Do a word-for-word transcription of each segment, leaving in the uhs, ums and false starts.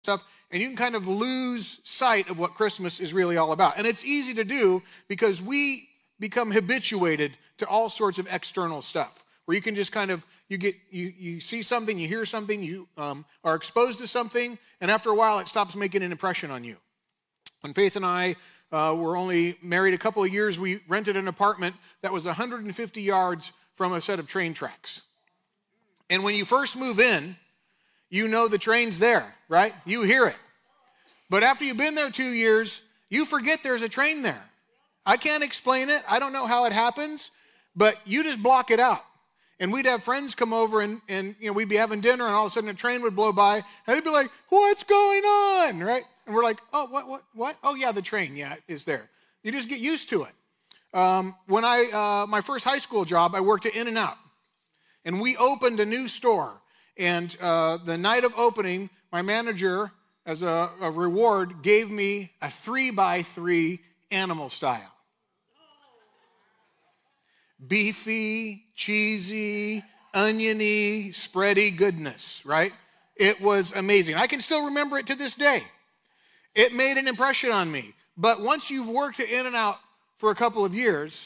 stuff, and you can kind of lose sight of what Christmas is really all about. And it's easy to do because we become habituated to all sorts of external stuff, where you can just kind of, you get, you, you see something, you hear something, you um, are exposed to something, and after a while it stops making an impression on you. When Faith and I uh, were only married a couple of years, we rented an apartment that was one hundred fifty yards from a set of train tracks. And when you first move in, you know the train's there, right? You hear it. But after you've been there two years, you forget there's a train there. I can't explain it. I don't know how it happens, but you just block it out. And we'd have friends come over and, and you know, we'd be having dinner and all of a sudden a train would blow by and they'd be like, what's going on, right? And we're like, oh, what, what, what? Oh yeah, the train, yeah, is there. You just get used to it. Um, when I, uh, my first high school job, I worked at In-N-Out. And we opened a new store. And uh, the night of opening, my manager, as a, a reward, gave me a three by three animal style. Beefy, cheesy, oniony, spready goodness, right? It was amazing. I can still remember it to this day. It made an impression on me. But once you've worked at In-N-Out for a couple of years,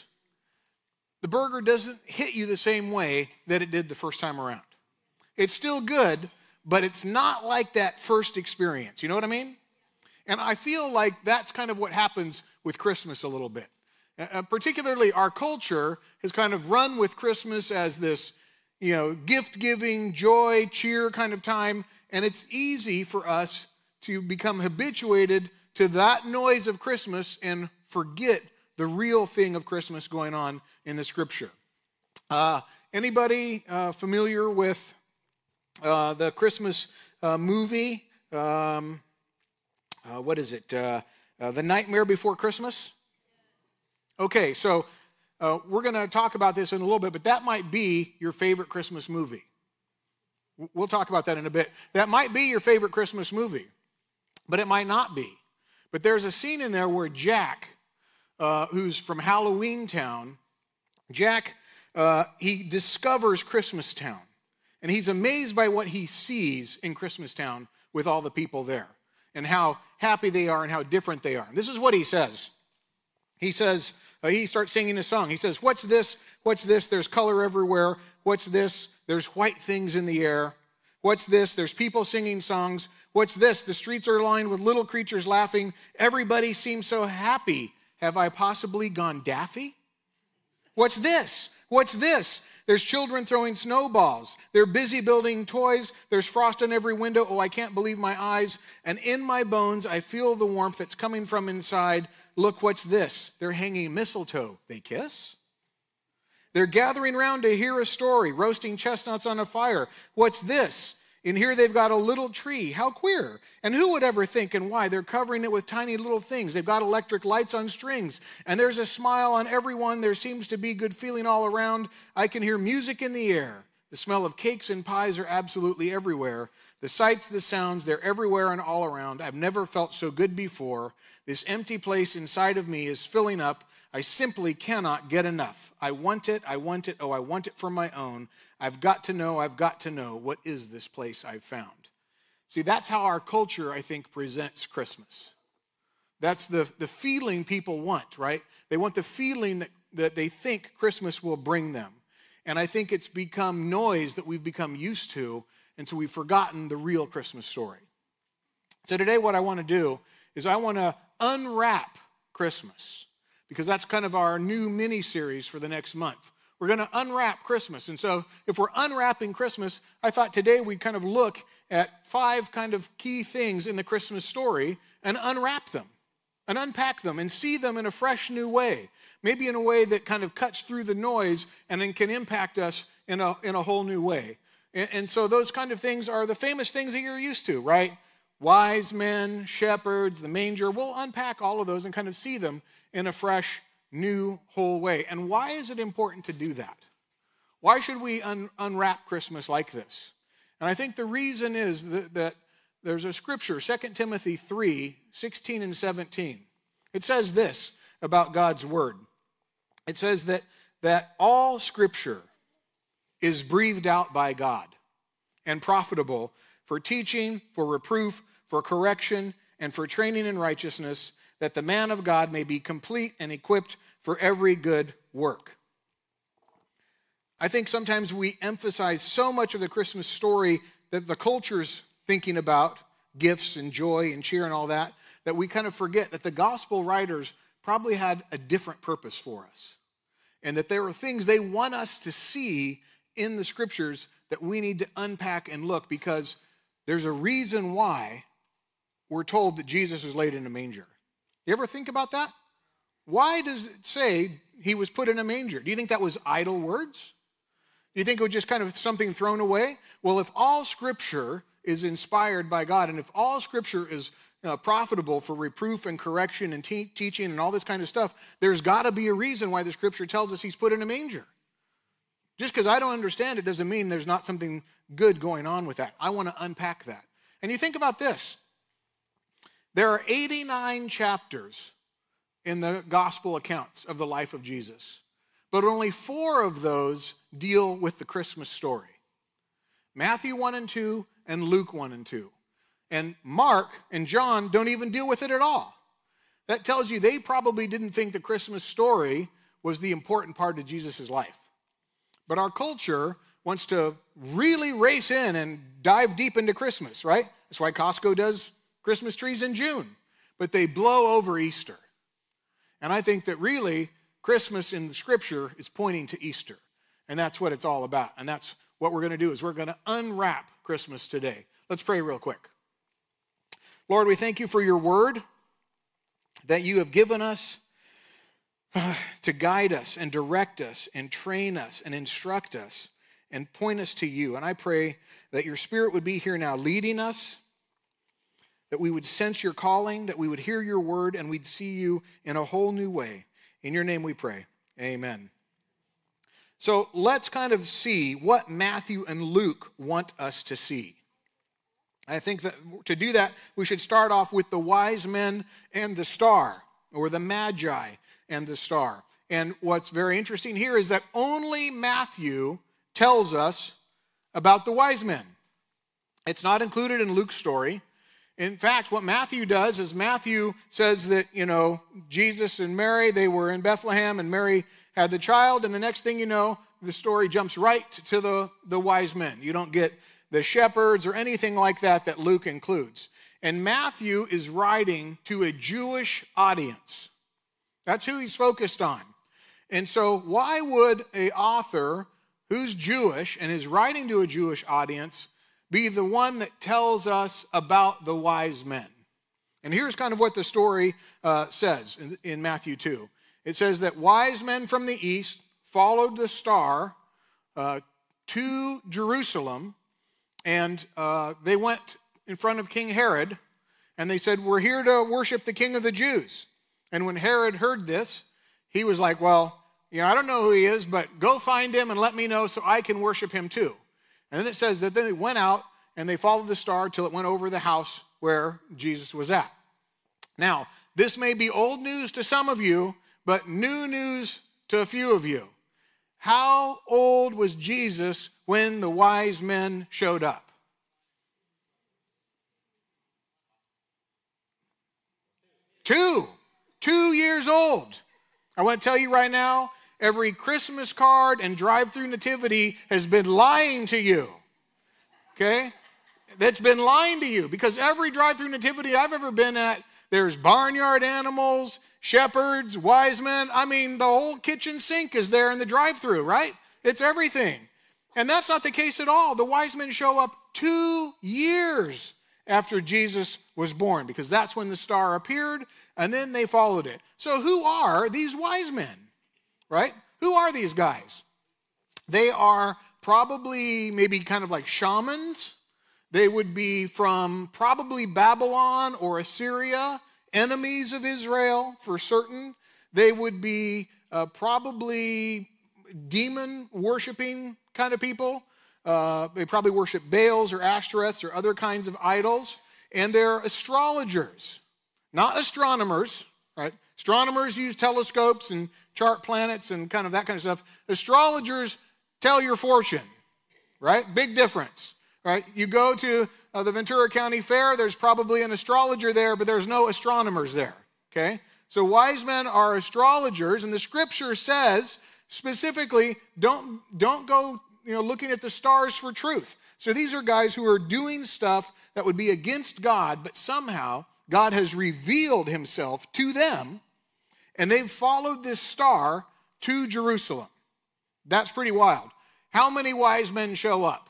the burger doesn't hit you the same way that it did the first time around. It's still good, but it's not like that first experience. You know what I mean? And I feel like that's kind of what happens with Christmas a little bit. Uh, particularly our culture has kind of run with Christmas as this, you know, gift-giving, joy, cheer kind of time. And it's easy for us to become habituated to that noise of Christmas and forget the real thing of Christmas going on in the scripture. Uh, anybody uh, familiar with uh, the Christmas uh, movie? Um, uh, what is it? Uh, uh, The Nightmare Before Christmas? Okay, so uh, we're going to talk about this in a little bit, but that might be your favorite Christmas movie. We'll talk about that in a bit. That might be your favorite Christmas movie, but it might not be. But there's a scene in there where Jack, uh, who's from Halloween Town, Jack, uh, he discovers Christmas Town. And he's amazed by what he sees in Christmas Town with all the people there and how happy they are and how different they are. And this is what he says. He says, uh, he starts singing a song. He says, what's this? What's this? There's color everywhere. What's this? There's white things in the air. What's this? There's people singing songs. What's this? The streets are lined with little creatures laughing. Everybody seems so happy. Have I possibly gone daffy? What's this? What's this? There's children throwing snowballs. They're busy building toys. There's frost on every window. Oh, I can't believe my eyes. And in my bones, I feel the warmth that's coming from inside. Look, what's this? They're hanging mistletoe. They kiss? They're gathering around to hear a story, roasting chestnuts on a fire. What's this? In here they've got a little tree. How queer. And who would ever think and why? They're covering it with tiny little things. They've got electric lights on strings. And there's a smile on everyone. There seems to be good feeling all around. I can hear music in the air. The smell of cakes and pies are absolutely everywhere. The sights, the sounds, they're everywhere and all around. I've never felt so good before. This empty place inside of me is filling up. I simply cannot get enough. I want it, I want it, oh, I want it for my own. I've got to know, I've got to know, what is this place I've found? See, that's how our culture, I think, presents Christmas. That's the, the feeling people want, right? They want the feeling that, that they think Christmas will bring them. And I think it's become noise that we've become used to, and so we've forgotten the real Christmas story. So today what I want to do is I want to unwrap Christmas, because that's kind of our new mini-series for the next month. We're going to unwrap Christmas. And so if we're unwrapping Christmas, I thought today we'd kind of look at five kind of key things in the Christmas story and unwrap them and unpack them and see them in a fresh new way, maybe in a way that kind of cuts through the noise and then can impact us in a, in a whole new way. And, and so those kind of things are the famous things that you're used to, right? Wise men, shepherds, the manger. We'll unpack all of those and kind of see them in a fresh, new, whole way. And why is it important to do that? Why should we un- unwrap Christmas like this? And I think the reason is that, that there's a scripture, Second Timothy three, sixteen and seventeen. It says this about God's word. It says that, that all scripture is breathed out by God and profitable for teaching, for reproof, for correction, and for training in righteousness, that the man of God may be complete and equipped for every good work. I think sometimes we emphasize so much of the Christmas story that the culture's thinking about, gifts and joy and cheer and all that, that we kind of forget that the gospel writers probably had a different purpose for us. And that there are things they want us to see in the scriptures that we need to unpack and look, because there's a reason why we're told that Jesus was laid in a manger. You ever think about that? Why does it say he was put in a manger? Do you think that was idle words? Do you think it was just kind of something thrown away? Well, if all scripture is inspired by God, and if all scripture is uh, profitable for reproof and correction and te- teaching and all this kind of stuff, there's got to be a reason why the scripture tells us he's put in a manger. Just because I don't understand it doesn't mean there's not something good going on with that. I want to unpack that. And you think about this. There are eighty-nine chapters in the gospel accounts of the life of Jesus, but only four of those deal with the Christmas story. Matthew one and two and Luke one and two. And Mark and John don't even deal with it at all. That tells you they probably didn't think the Christmas story was the important part of Jesus' life. But our culture wants to really race in and dive deep into Christmas, right? That's why Costco does Christmas trees in June. But they blow over Easter. And I think that really Christmas in the scripture is pointing to Easter. And that's what it's all about. And that's what we're going to do, is we're going to unwrap Christmas today. Let's pray real quick. Lord, we thank you for your word that you have given us uh, to guide us and direct us and train us and instruct us and point us to you. And I pray that your spirit would be here now leading us, that we would sense your calling, that we would hear your word, and we'd see you in a whole new way. In your name we pray. Amen. So let's kind of see what Matthew and Luke want us to see. I think that to do that, we should start off with the wise men and the star, or the magi and the star. And what's very interesting here is that only Matthew tells us about the wise men. It's not included in Luke's story. In fact, what Matthew does is Matthew says that, you know, Jesus and Mary, they were in Bethlehem and Mary had the child. And the next thing you know, the story jumps right to the, the wise men. You don't get the shepherds or anything like that that Luke includes. And Matthew is writing to a Jewish audience. That's who he's focused on. And so why would an author who's Jewish and is writing to a Jewish audience be the one that tells us about the wise men? And here's kind of what the story uh, says in, in Matthew two. It says that wise men from the east followed the star uh, to Jerusalem, and uh, they went in front of King Herod, and they said, "We're here to worship the King of the Jews." And when Herod heard this, he was like, "Well, you know, I don't know who he is, but go find him and let me know so I can worship him too." And then it says that they went out and they followed the star till it went over the house where Jesus was at. Now, this may be old news to some of you, but new news to a few of you. How old was Jesus when the wise men showed up? Two. Two years old. I want to tell you right now, every Christmas card and drive-through nativity has been lying to you. Okay? That's been lying to you, because every drive-through nativity I've ever been at, there's barnyard animals, shepherds, wise men. I mean, the whole kitchen sink is there in the drive-through, right? It's everything. And that's not the case at all. The wise men show up two years after Jesus was born, because that's when the star appeared, and then they followed it. So who are these wise men, right? Who are these guys? They are probably maybe kind of like shamans. They would be from probably Babylon or Assyria, enemies of Israel for certain. They would be uh, probably demon-worshiping kind of people. Uh, they probably worship Baals or Ashtoreths or other kinds of idols. And they're astrologers, not astronomers, right? Astronomers use telescopes and chart planets and kind of that kind of stuff. Astrologers tell your fortune, right? Big difference, right? You go to uh, the Ventura County Fair, there's probably an astrologer there, but there's no astronomers there, okay? So wise men are astrologers, and the scripture says specifically, don't, don't go you know, looking at the stars for truth. So these are guys who are doing stuff that would be against God, but somehow God has revealed himself to them, and they've followed this star to Jerusalem. That's pretty wild. How many wise men show up?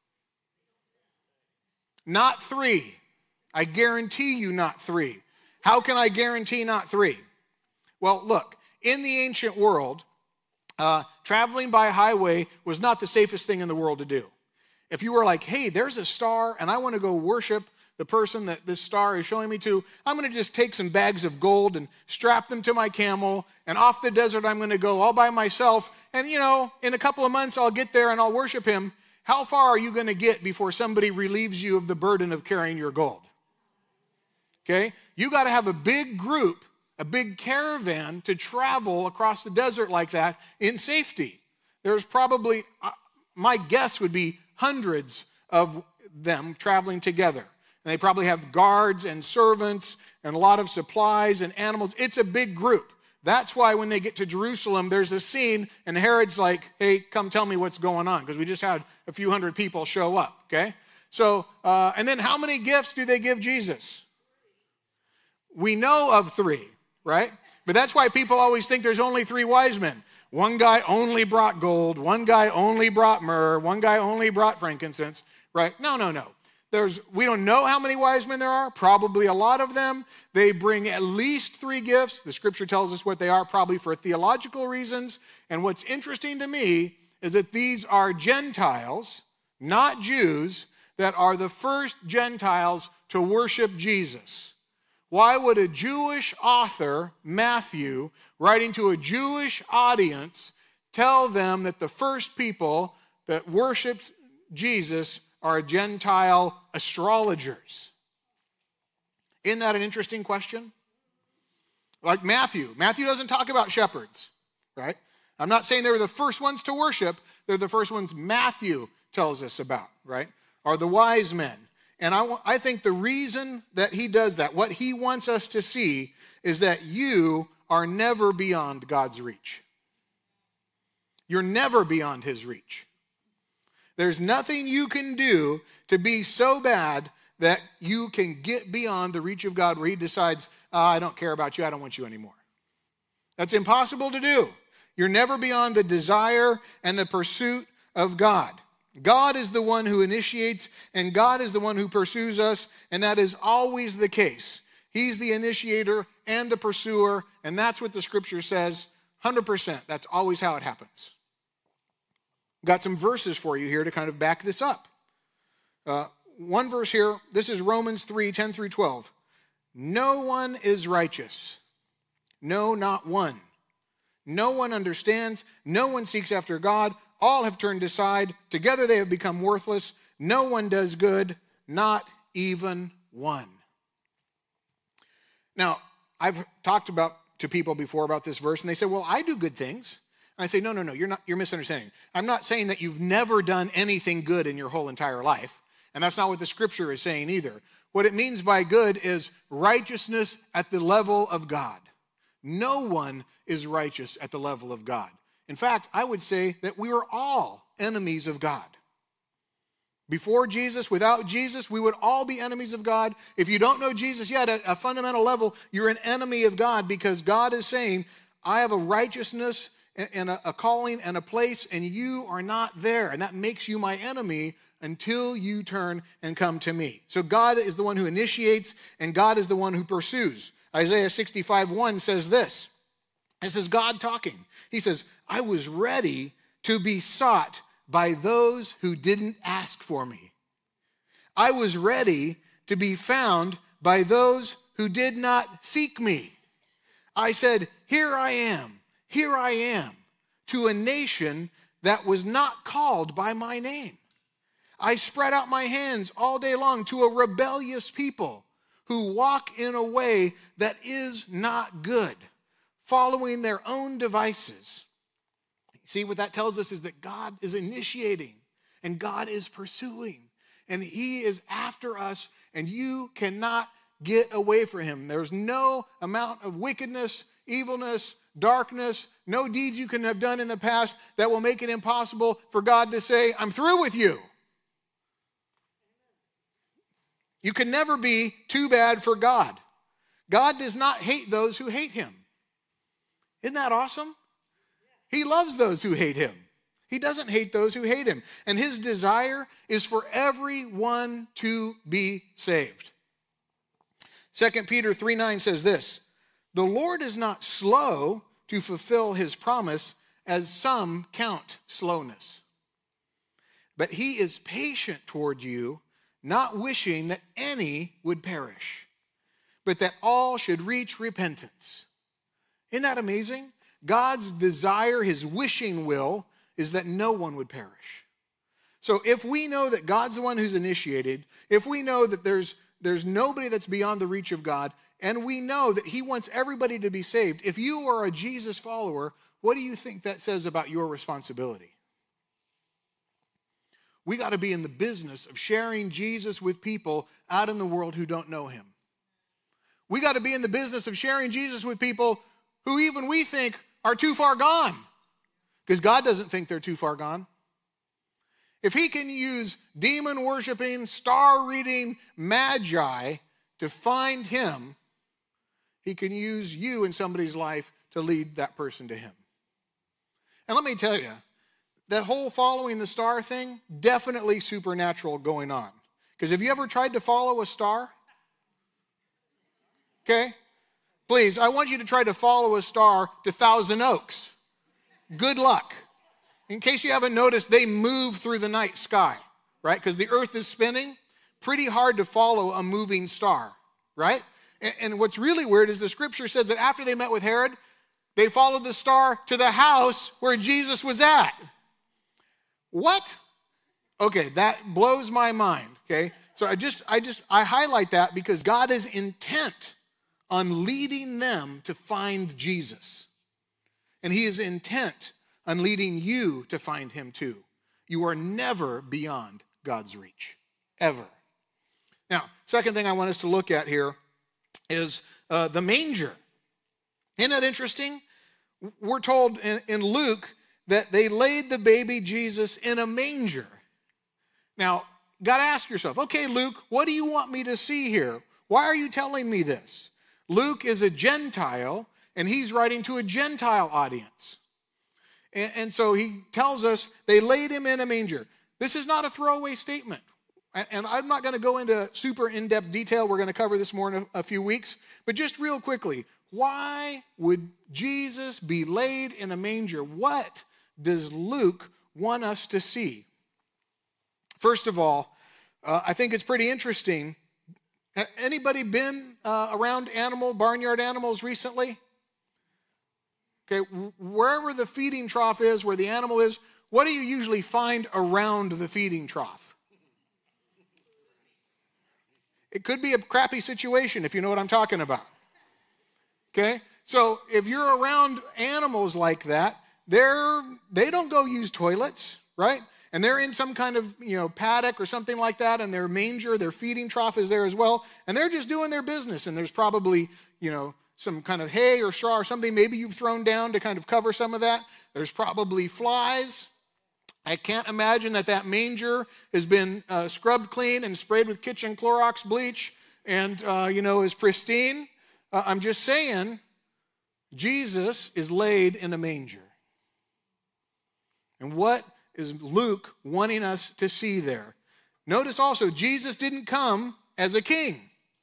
Not three. I guarantee you not three. How can I guarantee not three? Well, look, in the ancient world, uh, traveling by highway was not the safest thing in the world to do. If you were like, hey, there's a star and I want to go worship the person that this star is showing me to, I'm going to just take some bags of gold and strap them to my camel, and off the desert I'm going to go all by myself, and you know, in a couple of months I'll get there and I'll worship him. How far are you going to get before somebody relieves you of the burden of carrying your gold? Okay? You got to have a big group, a big caravan to travel across the desert like that in safety. There's probably, uh, my guess would be hundreds of them traveling together. And they probably have guards and servants and a lot of supplies and animals. It's a big group. That's why when they get to Jerusalem, there's a scene, and Herod's like, hey, come tell me what's going on, because we just had a few hundred people show up, okay? So, uh, and then how many gifts do they give Jesus? We know of three, right? But that's why people always think there's only three wise men. One guy only brought gold, one guy only brought myrrh, one guy only brought frankincense, right? No, no, no. There's, we don't know how many wise men there are, probably a lot of them. They bring at least three gifts. The scripture tells us what they are, probably for theological reasons. And what's interesting to me is that these are Gentiles, not Jews, that are the first Gentiles to worship Jesus. Why would a Jewish author, Matthew, writing to a Jewish audience, tell them that the first people that worshiped Jesus are Gentile astrologers? Isn't that an interesting question? Like Matthew. Matthew doesn't talk about shepherds, right? I'm not saying they were the first ones to worship. They're the first ones Matthew tells us about, right? Are the wise men. And I, I think the reason that he does that, what he wants us to see, is that you are never beyond God's reach. You're never beyond his reach. There's nothing you can do to be so bad that you can get beyond the reach of God where he decides, oh, I don't care about you, I don't want you anymore. That's impossible to do. You're never beyond the desire and the pursuit of God. God is the one who initiates, and God is the one who pursues us, and that is always the case. He's the initiator and the pursuer, and that's what the scripture says, one hundred percent. That's always how it happens. Got some verses for you here to kind of back this up. Uh, one verse here, this is Romans three, ten through twelve. No one is righteous. No, not one. No one understands. No one seeks after God. All have turned aside. Together they have become worthless. No one does good, not even one. Now, I've talked about to people before about this verse, and they say, well, I do good things. And I say, no, no, no, you're not, you're misunderstanding. I'm not saying that you've never done anything good in your whole entire life. And that's not what the scripture is saying either. What it means by good is righteousness at the level of God. No one is righteous at the level of God. In fact, I would say that we are all enemies of God. Before Jesus, without Jesus, we would all be enemies of God. If you don't know Jesus yet, at a fundamental level, you're an enemy of God, because God is saying, I have a righteousness and a calling and a place, and you are not there. And that makes you my enemy until you turn and come to me. So God is the one who initiates, and God is the one who pursues. Isaiah sixty-five one says this. This is God talking. He says, I was ready to be sought by those who didn't ask for me. I was ready to be found by those who did not seek me. I said, here I am, here I am, to a nation that was not called by my name. I spread out my hands all day long to a rebellious people who walk in a way that is not good, following their own devices. See, what that tells us is that God is initiating and God is pursuing. and he is after us, and you cannot get away from him. There's no amount of wickedness, evilness, darkness, no deeds you can have done in the past that will make it impossible for God to say, I'm through with you. You can never be too bad for God. God does not hate those who hate him. Isn't that awesome? He loves those who hate him. He doesn't hate those who hate him. And his desire is for everyone to be saved. Second Peter three nine says this, the Lord is not slow to fulfill his promise, as some count slowness. But he is patient toward you, not wishing that any would perish, but that all should reach repentance. Isn't that amazing? God's desire, his wishing will, is that no one would perish. So if we know that God's the one who's initiated, if we know that there's, there's nobody that's beyond the reach of God, and we know that he wants everybody to be saved, if you are a Jesus follower, what do you think that says about your responsibility? We got to be in the business of sharing Jesus with people out in the world who don't know him. We got to be in the business of sharing Jesus with people who even we think are too far gone, because God doesn't think they're too far gone. If he can use demon-worshiping, star-reading magi to find him, he can use you in somebody's life to lead that person to him. And let me tell you, that whole following the star thing, definitely supernatural going on. Because have you ever tried to follow a star? Okay? Please, I want you to try to follow a star to Thousand Oaks. Good luck. In case you haven't noticed, they move through the night sky, right? Because the earth is spinning. Pretty hard to follow a moving star, right? And, and what's really weird is the scripture says that after they met with Herod, they followed the star to the house where Jesus was at. What? Okay, that blows my mind, okay? So I just, I just, I highlight that because God is intent on leading them to find Jesus. And he is intent on leading you to find him too. You are never beyond God's reach, ever. Now, second thing I want us to look at here is uh, the manger. Isn't that interesting? We're told in, in Luke that they laid the baby Jesus in a manger. Now, got to ask yourself, okay, Luke, what do you want me to see here? Why are you telling me this? Luke is a Gentile, and he's writing to a Gentile audience. And, and so he tells us they laid him in a manger. This is not a throwaway statement. And, and I'm not going to go into super in-depth detail. We're going to cover this more in a, a few weeks. But just real quickly, why would Jesus be laid in a manger? What does Luke want us to see? First of all, uh, I think it's pretty interesting. Anybody been uh, around animal, barnyard animals recently? Okay, wherever the feeding trough is, where the animal is, what do you usually find around the feeding trough? It could be a crappy situation, if you know what I'm talking about. Okay, so if you're around animals like that, they're, they don't go use toilets, right? And they're in some kind of, you know, paddock or something like that, and their manger, their feeding trough is there as well, and they're just doing their business, and there's probably, you know, some kind of hay or straw or something maybe you've thrown down to kind of cover some of that. There's probably flies. I can't imagine that that manger has been uh, scrubbed clean and sprayed with kitchen Clorox bleach and, uh, you know, is pristine. Uh, I'm just saying, Jesus is laid in a manger. And what is Luke wanting us to see there? Notice also, Jesus didn't come as a king.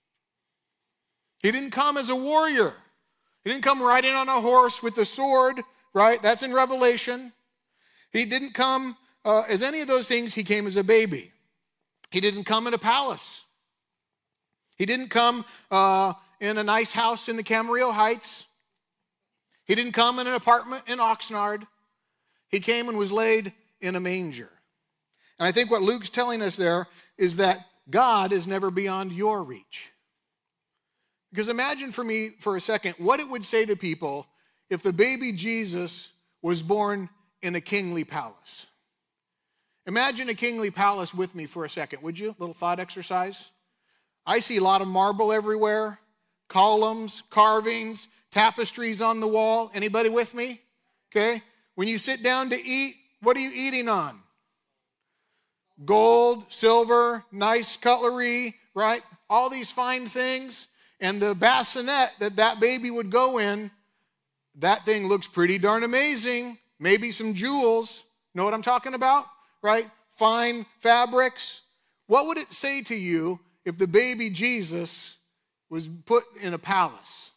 He didn't come as a warrior. He didn't come riding on a horse with a sword, right? That's in Revelation. He didn't come uh, as any of those things. He came as a baby. He didn't come in a palace. He didn't come uh, in a nice house in the Camarillo Heights. He didn't come in an apartment in Oxnard. He came and was laid in a manger. And I think what Luke's telling us there is that God is never beyond your reach. Because imagine for me for a second what it would say to people if the baby Jesus was born in a kingly palace. Imagine a kingly palace with me for a second, would you? Little thought exercise. I see a lot of marble everywhere, columns, carvings, tapestries on the wall. Anybody with me? Okay. When you sit down to eat, what are you eating on? Gold, silver, nice cutlery, right? All these fine things. And the bassinet that that baby would go in, that thing looks pretty darn amazing. Maybe some jewels. Know what I'm talking about? Right? Fine fabrics. What would it say to you if the baby Jesus was put in a palace?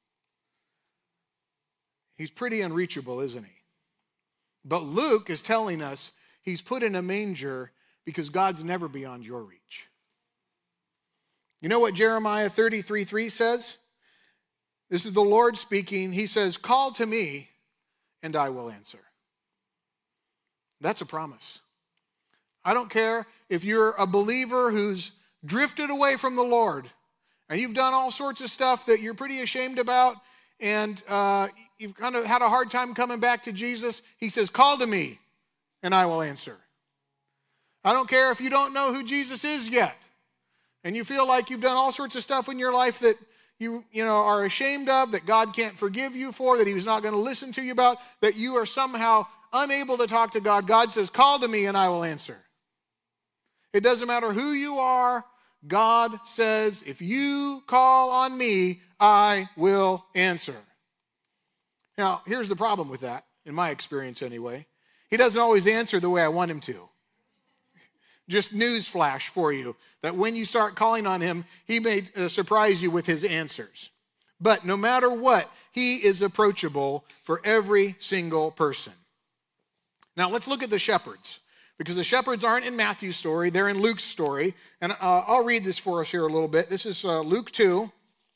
He's pretty unreachable, isn't he? But Luke is telling us he's put in a manger because God's never beyond your reach. You know what Jeremiah thirty-three three says? This is the Lord speaking. He says, call to me and I will answer. That's a promise. I don't care if you're a believer who's drifted away from the Lord and you've done all sorts of stuff that you're pretty ashamed about and uh, you've kind of had a hard time coming back to Jesus. He says, call to me and I will answer. I don't care if you don't know who Jesus is yet and you feel like you've done all sorts of stuff in your life that you, you know, are ashamed of, that God can't forgive you for, that he was not going to listen to you about, that you are somehow unable to talk to God. God says, call to me and I will answer. It doesn't matter who you are. God says, if you call on me, I will answer. Now, here's the problem with that, in my experience anyway. He doesn't always answer the way I want him to. Just news flash for you, that when you start calling on him, he may uh, surprise you with his answers. But no matter what, he is approachable for every single person. Now, let's look at the shepherds. Because the shepherds aren't in Matthew's story, they're in Luke's story. And uh, I'll read this for us here a little bit. This is uh, Luke two.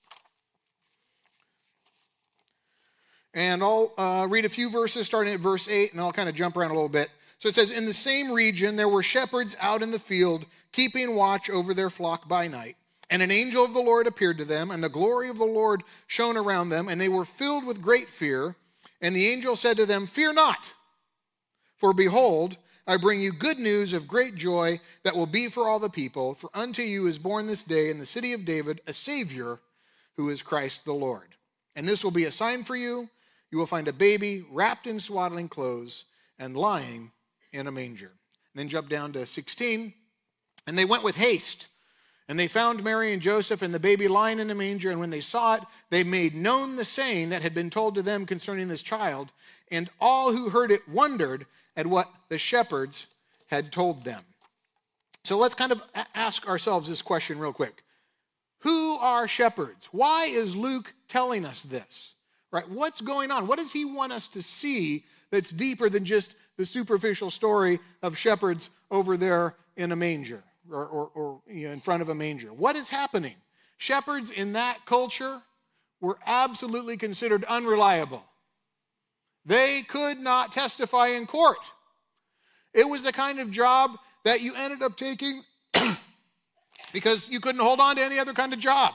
And I'll uh, read a few verses starting at verse eight, and then I'll kind of jump around a little bit. So it says, in the same region there were shepherds out in the field, keeping watch over their flock by night. And an angel of the Lord appeared to them, and the glory of the Lord shone around them, and they were filled with great fear. And the angel said to them, fear not, for behold, I bring you good news of great joy that will be for all the people. For unto you is born this day in the city of David a Savior, who is Christ the Lord. And this will be a sign for you. You will find a baby wrapped in swaddling clothes and lying in a manger. And then jump down to sixteen. And they went with haste, and they found Mary and Joseph and the baby lying in a manger. And when they saw it, they made known the saying that had been told to them concerning this child. And all who heard it wondered at what the shepherds had told them. So let's kind of ask ourselves this question real quick. Who are shepherds? Why is Luke telling us this? Right? What's going on? What does he want us to see that's deeper than just the superficial story of shepherds over there in a manger or, or, or you know, in front of a manger? What is happening? Shepherds in that culture were absolutely considered unreliable. They could not testify in court. It was the kind of job that you ended up taking because you couldn't hold on to any other kind of job.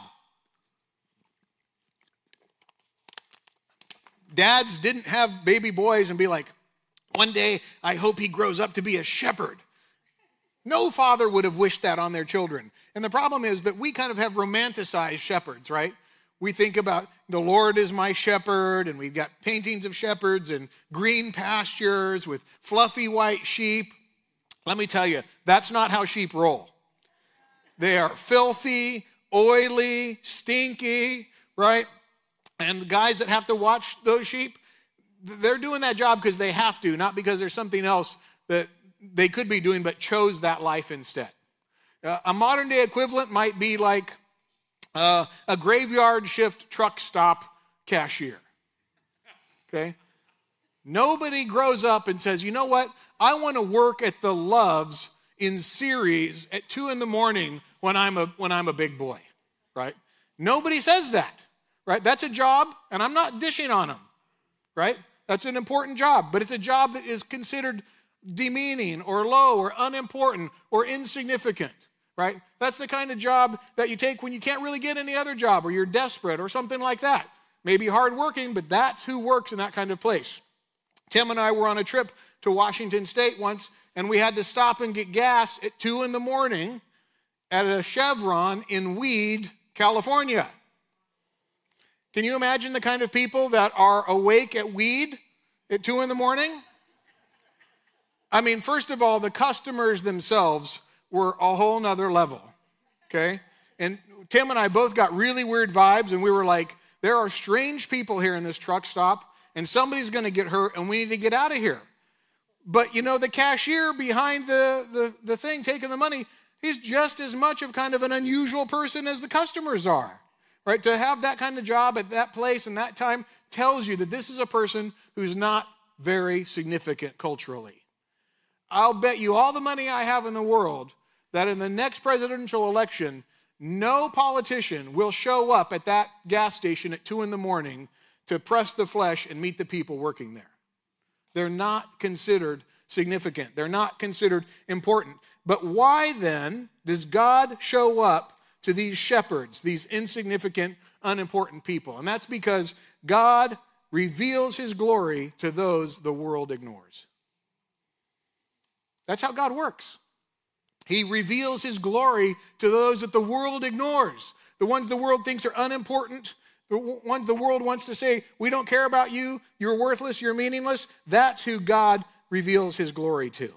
Dads didn't have baby boys and be like, one day I hope he grows up to be a shepherd. No father would have wished that on their children. And the problem is that we kind of have romanticized shepherds, right? We think about the Lord is my shepherd, and we've got paintings of shepherds and green pastures with fluffy white sheep. Let me tell you, that's not how sheep roll. They are filthy, oily, stinky, right? And the guys that have to watch those sheep, they're doing that job because they have to, not because there's something else that they could be doing but chose that life instead. Uh, a modern day equivalent might be like Uh, a graveyard shift truck stop cashier, okay? Nobody grows up and says, you know what? I want to work at the Loves in Ceres at two in the morning when I'm a when I'm a big boy, right? Nobody says that, right? That's a job, and I'm not dishing on them, right? That's an important job, but it's a job that is considered demeaning or low or unimportant or insignificant. Right? That's the kind of job that you take when you can't really get any other job or you're desperate or something like that. Maybe hardworking, but that's who works in that kind of place. Tim and I were on a trip to Washington State once, and we had to stop and get gas at two in the morning at a Chevron in Weed, California. Can you imagine the kind of people that are awake at Weed at two in the morning? I mean, first of all, the customers themselves were a whole nother level, okay? And Tim and I both got really weird vibes, and we were like, there are strange people here in this truck stop, and somebody's gonna get hurt, and we need to get out of here. But, you know, the cashier behind the, the, the thing taking the money, he's just as much of kind of an unusual person as the customers are, right? To have that kind of job at that place and that time tells you that this is a person who's not very significant culturally. I'll bet you all the money I have in the world that in the next presidential election, no politician will show up at that gas station at two in the morning to press the flesh and meet the people working there. They're not considered significant. They're not considered important. But why then does God show up to these shepherds, these insignificant, unimportant people? And that's because God reveals his glory to those the world ignores. That's how God works. He reveals his glory to those that the world ignores. The ones the world thinks are unimportant, the ones the world wants to say, we don't care about you, you're worthless, you're meaningless. That's who God reveals his glory to.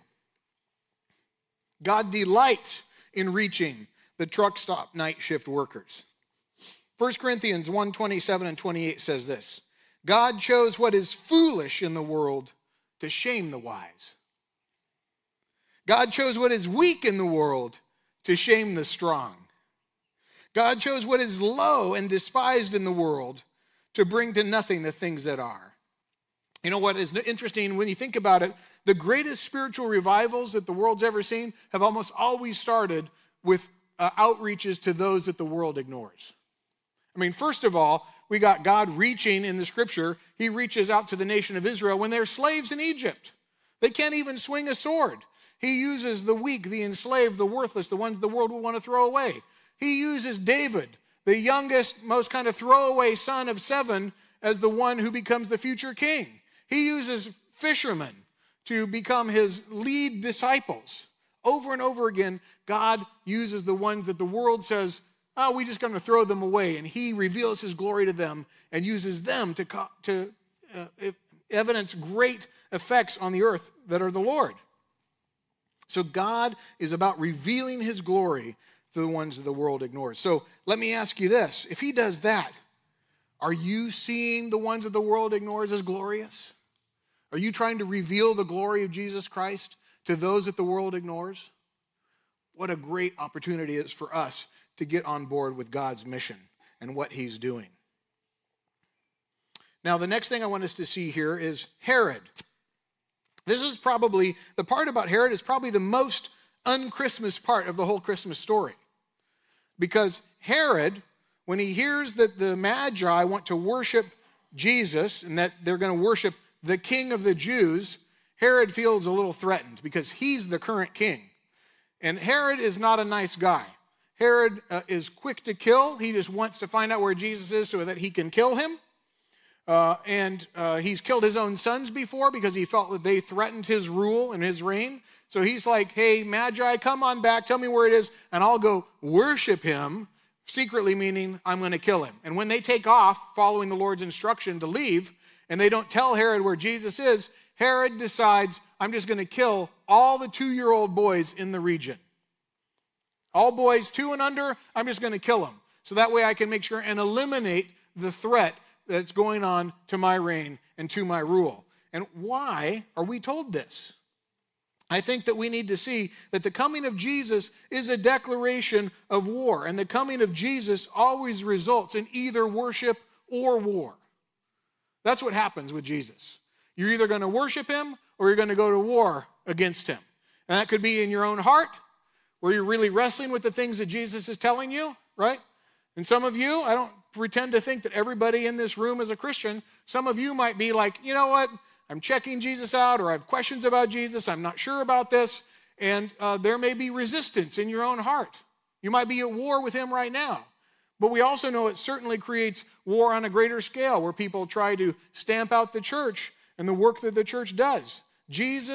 God delights in reaching the truck stop night shift workers. First Corinthians one, twenty-seven and twenty-eight says this: God chose what is foolish in the world to shame the wise. God chose what is weak in the world to shame the strong. God chose what is low and despised in the world to bring to nothing the things that are. You know what is interesting when you think about it? The greatest spiritual revivals that the world's ever seen have almost always started with uh, outreaches to those that the world ignores. I mean, first of all, we got God reaching in the scripture. He reaches out to the nation of Israel when they're slaves in Egypt. They can't even swing a sword. He uses the weak, the enslaved, the worthless, the ones the world would want to throw away. He uses David, the youngest, most kind of throwaway son of seven, as the one who becomes the future king. He uses fishermen to become his lead disciples. Over and over again, God uses the ones that the world says, oh, we're just going to throw them away. And he reveals his glory to them and uses them to, to uh, evidence great effects on the earth that are the Lord. So God is about revealing his glory to the ones that the world ignores. So let me ask you this. If he does that, are you seeing the ones that the world ignores as glorious? Are you trying to reveal the glory of Jesus Christ to those that the world ignores? What a great opportunity it is for us to get on board with God's mission and what he's doing. Now, the next thing I want us to see here is Herod. This is probably, the part about Herod is probably the most un-Christmas part of the whole Christmas story. Because Herod, when he hears that the Magi want to worship Jesus and that they're going to worship the king of the Jews, Herod feels a little threatened because he's the current king. And Herod is not a nice guy. Herod uh, is quick to kill. He just wants to find out where Jesus is so that he can kill him. Uh, and uh, he's killed his own sons before because he felt that they threatened his rule and his reign. So he's like, hey, Magi, come on back, tell me where it is, and I'll go worship him, secretly meaning I'm going to kill him. And when they take off, following the Lord's instruction to leave, and they don't tell Herod where Jesus is, Herod decides, I'm just going to kill all the two-year-old boys in the region. All boys two and under, I'm just going to kill them. So that way I can make sure and eliminate the threat that's going on to my reign and to my rule. And why are we told this? I think that we need to see that the coming of Jesus is a declaration of war, and the coming of Jesus always results in either worship or war. That's what happens with Jesus. You're either going to worship him or you're going to go to war against him. And that could be in your own heart, where you're really wrestling with the things that Jesus is telling you, right? And some of you, I don't pretend to think that everybody in this room is a Christian. Some of you might be like, you know what? I'm checking Jesus out, or I have questions about Jesus. I'm not sure about this. And uh, there may be resistance in your own heart. You might be at war with him right now. But we also know it certainly creates war on a greater scale, where people try to stamp out the church and the work that the church does. Jesus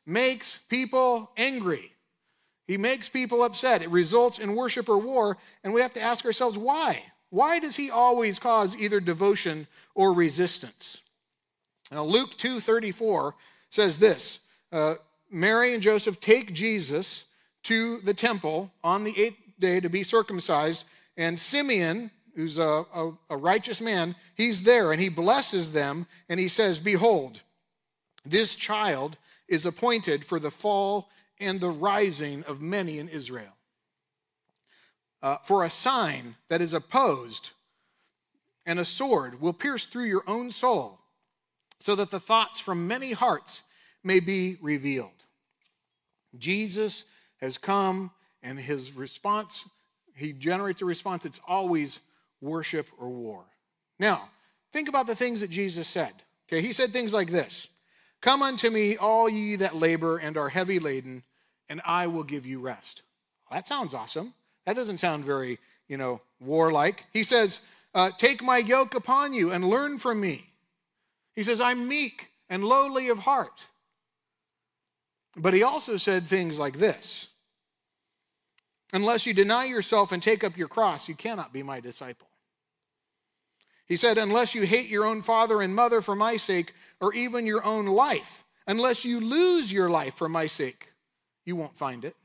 makes people angry. He makes people upset. It results in worship or war, and we have to ask ourselves why. Why does he always cause either devotion or resistance? Now, Luke two thirty-four says this, uh, Mary and Joseph take Jesus to the temple on the eighth day to be circumcised, and Simeon, who's a, a, a righteous man, he's there, and he blesses them, and he says, behold, this child is appointed for the fall and the rising of many in Israel, uh, for a sign that is opposed, and a sword will pierce through your own soul, so that the thoughts from many hearts may be revealed. Jesus has come, and his response, he generates a response. It's always worship or war. Now, think about the things that Jesus said. Okay, he said things like this: come unto me, all ye that labor and are heavy laden, and I will give you rest. Well, that sounds awesome. That doesn't sound very, you know, warlike. He says, uh, take my yoke upon you and learn from me. He says, I'm meek and lowly of heart. But he also said things like this: unless you deny yourself and take up your cross, you cannot be my disciple. He said, unless you hate your own father and mother for my sake, or even your own life, unless you lose your life for my sake, you won't find it.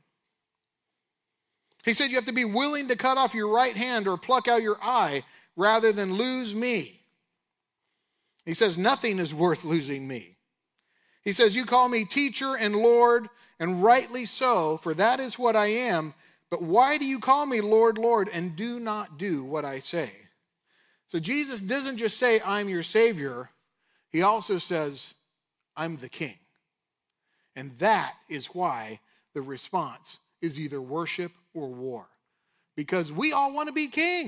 He said you have to be willing to cut off your right hand or pluck out your eye rather than lose me. He says nothing is worth losing me. He says, you call me teacher and Lord, and rightly so, for that is what I am. But why do you call me Lord, Lord, and do not do what I say? So Jesus doesn't just say, I'm your Savior. He also says, I'm the King. And that is why the response is either worship or war. Because we all want to be king.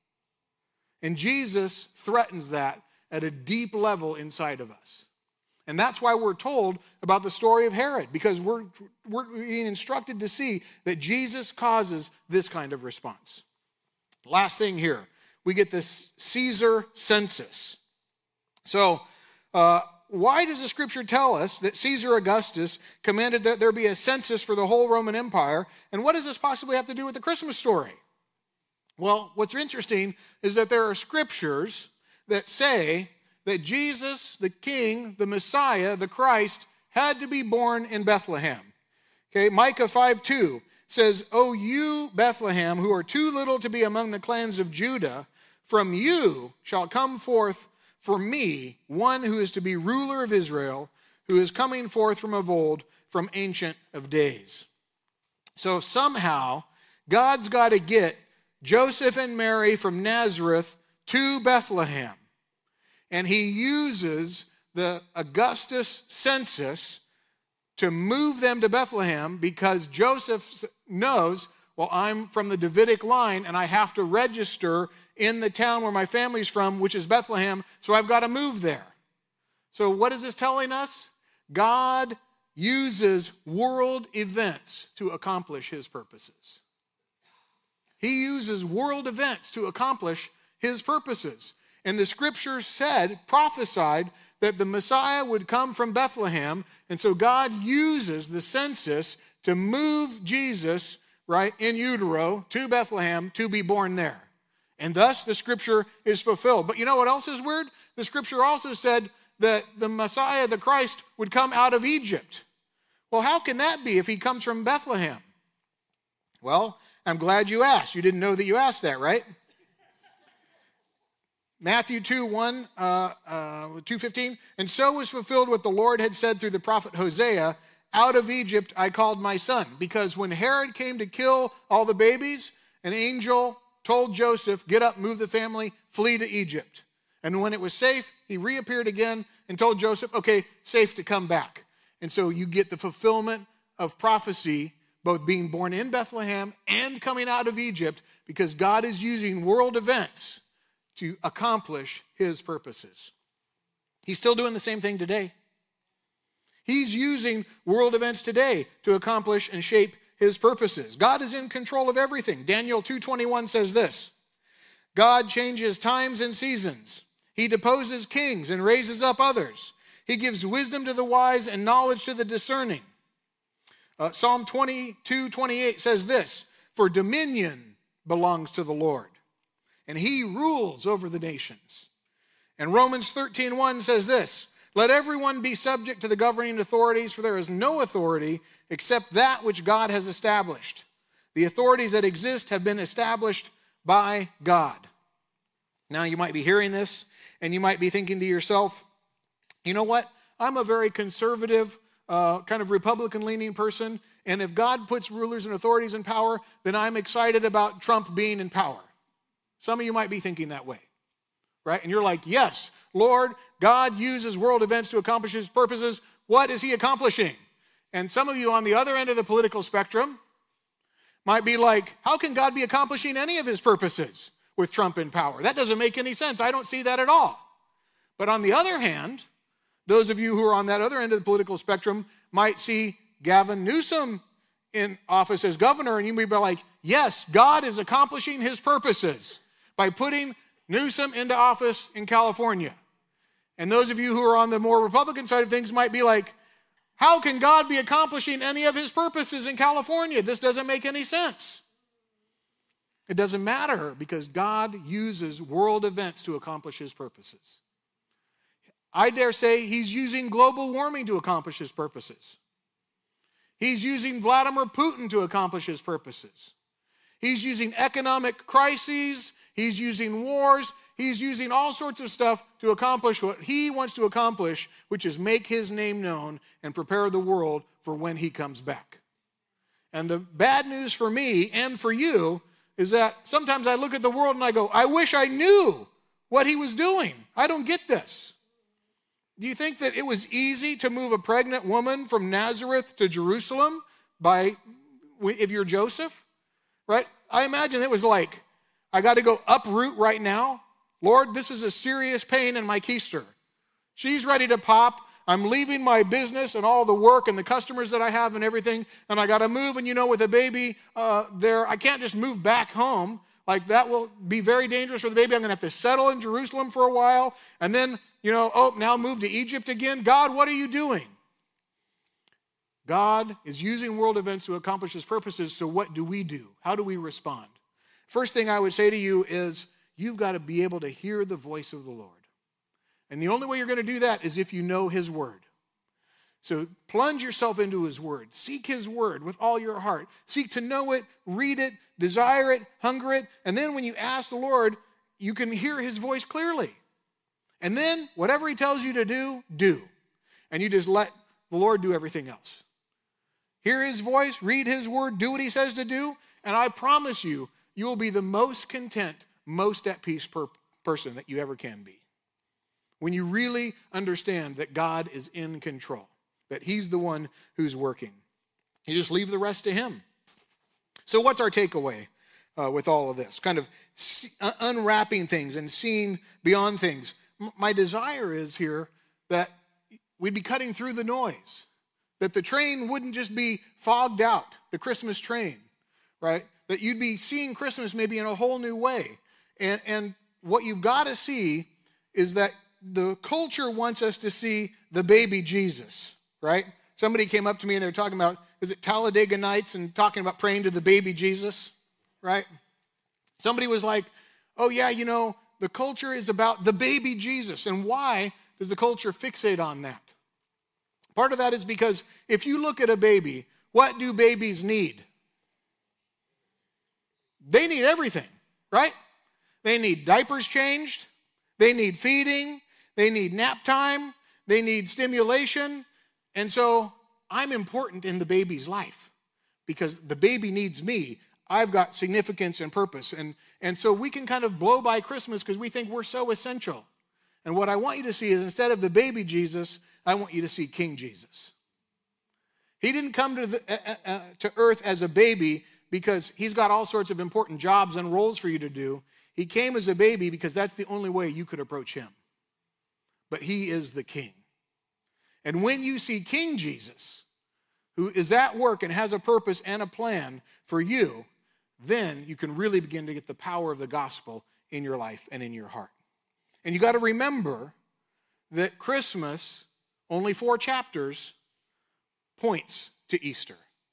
And Jesus threatens that at a deep level inside of us. And that's why we're told about the story of Herod, because we're, we're being instructed to see that Jesus causes this kind of response. Last thing here, we get this Caesar census. So, uh, why does the scripture tell us that Caesar Augustus commanded that there be a census for the whole Roman Empire? And what does this possibly have to do with the Christmas story? Well, what's interesting is that there are scriptures that say that Jesus, the King, the Messiah, the Christ, had to be born in Bethlehem. Okay, Micah five two says, O you, Bethlehem, who are too little to be among the clans of Judah, from you shall come forth for me one who is to be ruler of Israel, who is coming forth from of old, from ancient of days. So somehow, God's got to get Joseph and Mary from Nazareth to Bethlehem. And he uses the Augustus census to move them to Bethlehem because Joseph knows, well, I'm from the Davidic line and I have to register in the town where my family's from, which is Bethlehem, so I've got to move there. So what is this telling us? God uses world events to accomplish his purposes. He uses world events to accomplish his purposes. And the scriptures said, prophesied, that the Messiah would come from Bethlehem. And so God uses the census to move Jesus, right, in utero to Bethlehem to be born there. And thus the scripture is fulfilled. But you know what else is weird? The scripture also said that the Messiah, the Christ, would come out of Egypt. Well, how can that be if he comes from Bethlehem? Well, I'm glad you asked. You didn't know that you asked that, right? Matthew two, one, uh, uh, two fifteen, and so was fulfilled what the Lord had said through the prophet Hosea, out of Egypt I called my son. Because when Herod came to kill all the babies, an angel told Joseph, get up, move the family, flee to Egypt. And when it was safe, he reappeared again and told Joseph, okay, safe to come back. And so you get the fulfillment of prophecy, both being born in Bethlehem and coming out of Egypt, because God is using world events to accomplish his purposes. He's still doing the same thing today. He's using world events today to accomplish and shape his purposes. God is in control of everything. Daniel two twenty-one says this: God changes times and seasons. He deposes kings and raises up others. He gives wisdom to the wise and knowledge to the discerning. Uh, Psalm twenty-two, twenty-eight says this, "For dominion belongs to the Lord, and he rules over the nations." And Romans thirteen, one says this, "Let everyone be subject to the governing authorities, for there is no authority except that which God has established. The authorities that exist have been established by God." Now you might be hearing this, and you might be thinking to yourself, you know what? I'm a very conservative, uh, kind of Republican-leaning person, and if God puts rulers and authorities in power, then I'm excited about Trump being in power. Some of you might be thinking that way, right? And you're like, yes, Lord, God uses world events to accomplish his purposes. What is he accomplishing? And some of you on the other end of the political spectrum might be like, how can God be accomplishing any of his purposes with Trump in power? That doesn't make any sense. I don't see that at all. But on the other hand, those of you who are on that other end of the political spectrum might see Gavin Newsom in office as governor, and you may be like, yes, God is accomplishing his purposes by putting Newsom into office in California. And those of you who are on the more Republican side of things might be like, how can God be accomplishing any of his purposes in California? This doesn't make any sense. It doesn't matter because God uses world events to accomplish his purposes. I dare say he's using global warming to accomplish his purposes. He's using Vladimir Putin to accomplish his purposes. He's using economic crises. He's using wars. He's using all sorts of stuff to accomplish what he wants to accomplish, which is make his name known and prepare the world for when he comes back. And the bad news for me and for you is that sometimes I look at the world and I go, I wish I knew what he was doing. I don't get this. Do you think that it was easy to move a pregnant woman from Nazareth to Jerusalem by, if you're Joseph, right? I imagine it was like, I got to go uproot right now. Lord, this is a serious pain in my keister. She's ready to pop. I'm leaving my business and all the work and the customers that I have and everything, and I got to move. And you know, with a baby uh, there, I can't just move back home. Like that will be very dangerous for the baby. I'm going to have to settle in Jerusalem for a while, and then, you know, oh, now move to Egypt again. God, what are you doing? God is using world events to accomplish his purposes, so what do we do? How do we respond? First thing I would say to you is you've got to be able to hear the voice of the Lord. And the only way you're going to do that is if you know his word. So plunge yourself into his word. Seek his word with all your heart. Seek to know it, read it, desire it, hunger it. And then when you ask the Lord, you can hear his voice clearly. And then whatever he tells you to do, do. And you just let the Lord do everything else. Hear his voice, read his word, do what he says to do. And I promise you, you will be the most content, most at peace per person that you ever can be. When you really understand that God is in control, that he's the one who's working. You just leave the rest to him. So what's our takeaway uh, with all of this? Kind of see, uh, unwrapping things and seeing beyond things. M- my desire is here that we'd be cutting through the noise, that the train wouldn't just be fogged out, the Christmas train, right? That you'd be seeing Christmas maybe in a whole new way. And, and what you've got to see is that the culture wants us to see the baby Jesus, right? Somebody came up to me and they were talking about, is it Talladega Nights, and talking about praying to the baby Jesus, right? Somebody was like, oh yeah, you know, the culture is about the baby Jesus. And why does the culture fixate on that? Part of that is because if you look at a baby, what do babies need? They need everything, right? They need diapers changed. They need feeding. They need nap time. They need stimulation. And so I'm important in the baby's life because the baby needs me. I've got significance and purpose. And, and so we can kind of blow by Christmas because we think we're so essential. And what I want you to see is instead of the baby Jesus, I want you to see King Jesus. He didn't come to, the, uh, uh, to earth as a baby because he's got all sorts of important jobs and roles for you to do. He came as a baby because that's the only way you could approach him. But he is the king. And when you see King Jesus, who is at work and has a purpose and a plan for you, then you can really begin to get the power of the gospel in your life and in your heart. And you got to remember that Christmas, only four chapters, points to Easter.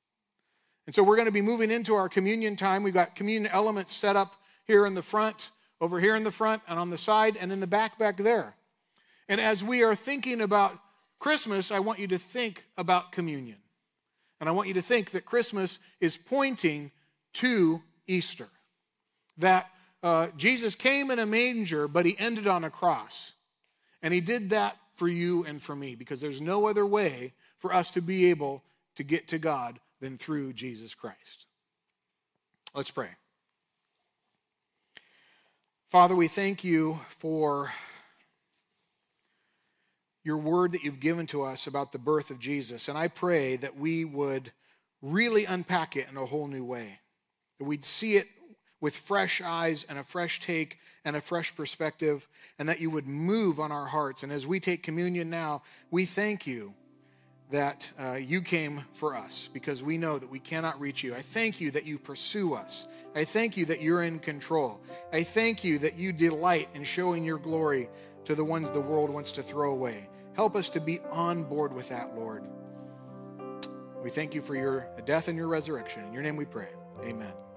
And so we're going to be moving into our communion time. We've got communion elements set up here in the front, over here in the front, and on the side, and in the back back there. And as we are thinking about Christmas, I want you to think about communion. And I want you to think that Christmas is pointing to Easter. That uh, Jesus came in a manger, but he ended on a cross. And he did that for you and for me, because there's no other way for us to be able to get to God than through Jesus Christ. Let's pray. Father, we thank you for your word that you've given to us about the birth of Jesus. And I pray that we would really unpack it in a whole new way. That we'd see it with fresh eyes and a fresh take and a fresh perspective, and that you would move on our hearts. And as we take communion now, we thank you that uh, you came for us, because we know that we cannot reach you. I thank you that you pursue us. I thank you that you're in control. I thank you that you delight in showing your glory to the ones the world wants to throw away. Help us to be on board with that, Lord. We thank you for your death and your resurrection. In your name we pray. Amen.